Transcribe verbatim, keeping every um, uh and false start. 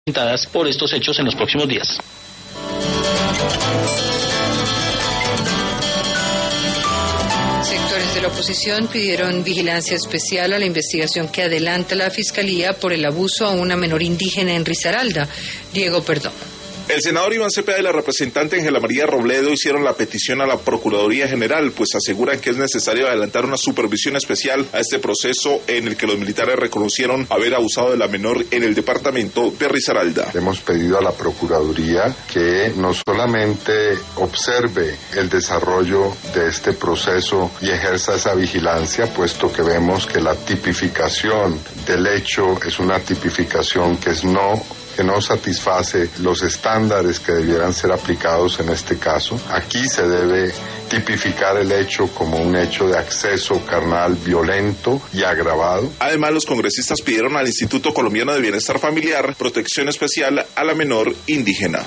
por estos hechos en los próximos días. Sectores de la oposición pidieron vigilancia especial a la investigación que adelanta la Fiscalía por el abuso a una menor indígena en Risaralda. Diego Perdón. El senador Iván Cepeda y la representante Ángela María Robledo hicieron la petición a la Procuraduría General, pues aseguran que es necesario adelantar una supervisión especial a este proceso en el que los militares reconocieron haber abusado de la menor en el departamento de Risaralda. Hemos pedido a la Procuraduría que no solamente observe el desarrollo de este proceso y ejerza esa vigilancia, puesto que vemos que la tipificación del hecho es una tipificación que es no que no satisface los estándares que debieran ser aplicados en este caso. Aquí se debe tipificar el hecho como un hecho de acceso carnal violento y agravado. Además, los congresistas pidieron al Instituto Colombiano de Bienestar Familiar protección especial a la menor indígena.